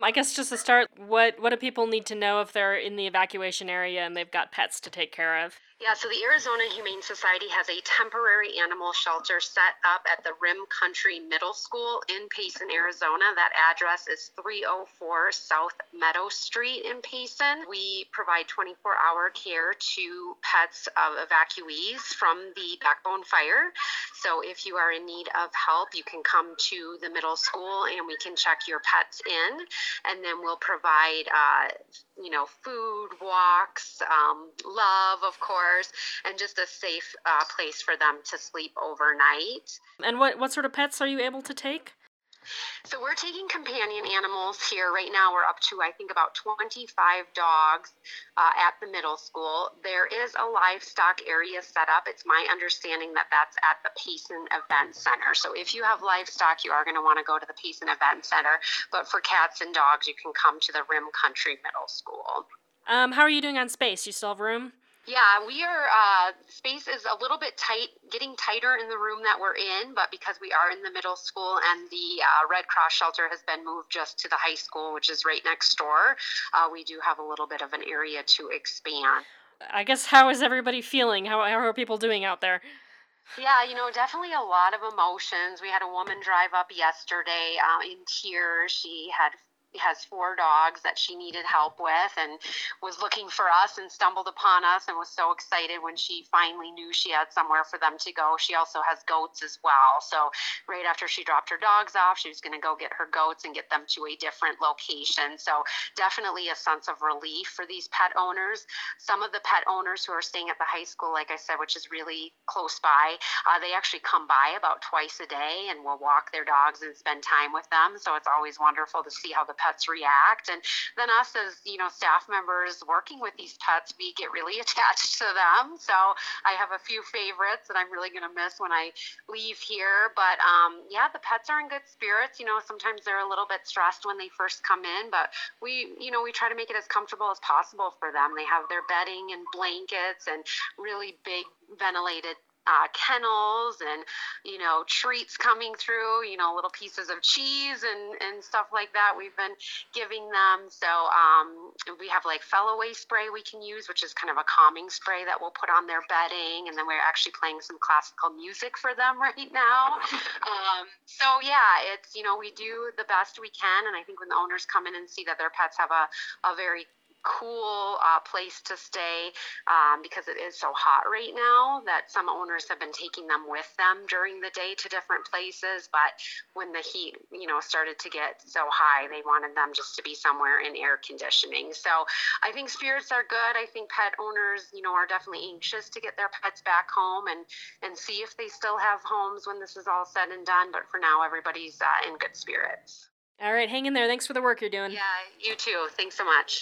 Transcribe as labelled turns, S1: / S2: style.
S1: I guess just to start, what do people need to know if they're in the evacuation area and they've got pets to take care of?
S2: Yeah, so the Arizona Humane Society has a temporary animal shelter set up at the Rim Country Middle School in Payson, Arizona. That address is 304 South Meadow Street in Payson. We provide 24-hour care to pets of evacuees from the Backbone Fire. So if you are in need of help, you can come to the middle school and we can check your pets in, and then we'll provide food, walks, love, of course, and just a safe place for them to sleep overnight.
S1: And what sort of pets are you able to take?
S2: So we're taking companion animals here. Right now we're up to, I think, about 25 dogs at the middle school. There is a livestock area set up. It's my understanding that that's at the Payson Event Center. So if you have livestock, you are going to want to go to the Payson Event Center. But for cats and dogs, you can come to the Rim Country Middle School.
S1: How are you doing on space? You still have room?
S2: Yeah, we are, space is a little bit tight, getting tighter in the room that we're in, but because we are in the middle school and the Red Cross shelter has been moved just to the high school, which is right next door, we do have a little bit of an area to expand.
S1: I guess how is everybody feeling? How are people doing out there?
S2: Yeah, definitely a lot of emotions. We had a woman drive up yesterday in tears. She has 4 dogs that she needed help with and was looking for us and stumbled upon us and was so excited when she finally knew she had somewhere for them to go. She also has goats as well. So right after she dropped her dogs off, she was going to go get her goats and get them to a different location. So definitely a sense of relief for these pet owners. Some of the pet owners who are staying at the high school, like I said, which is really close by, they actually come by about twice a day and will walk their dogs and spend time with them. So it's always wonderful to see how the pets react. And then us as, staff members working with these pets, we get really attached to them. So I have a few favorites that I'm really going to miss when I leave here. But yeah, the pets are in good spirits. Sometimes they're a little bit stressed when they first come in, but we try to make it as comfortable as possible for them. They have their bedding and blankets and really big ventilated kennels and, treats coming through, little pieces of cheese and stuff like that we've been giving them. So we have like Fellaway spray we can use, which is kind of a calming spray that we'll put on their bedding. And then we're actually playing some classical music for them right now. So yeah, it's, we do the best we can. And I think when the owners come in and see that their pets have a very cool place to stay, because it is so hot right now that some owners have been taking them with them during the day to different places. But when the heat, started to get so high, they wanted them just to be somewhere in air conditioning. So I think spirits are good. I think pet owners, are definitely anxious to get their pets back home and see if they still have homes when this is all said and done. But for now, everybody's in good spirits.
S1: All right, hang in there. Thanks for the work you're doing.
S2: Yeah, you too. Thanks so much.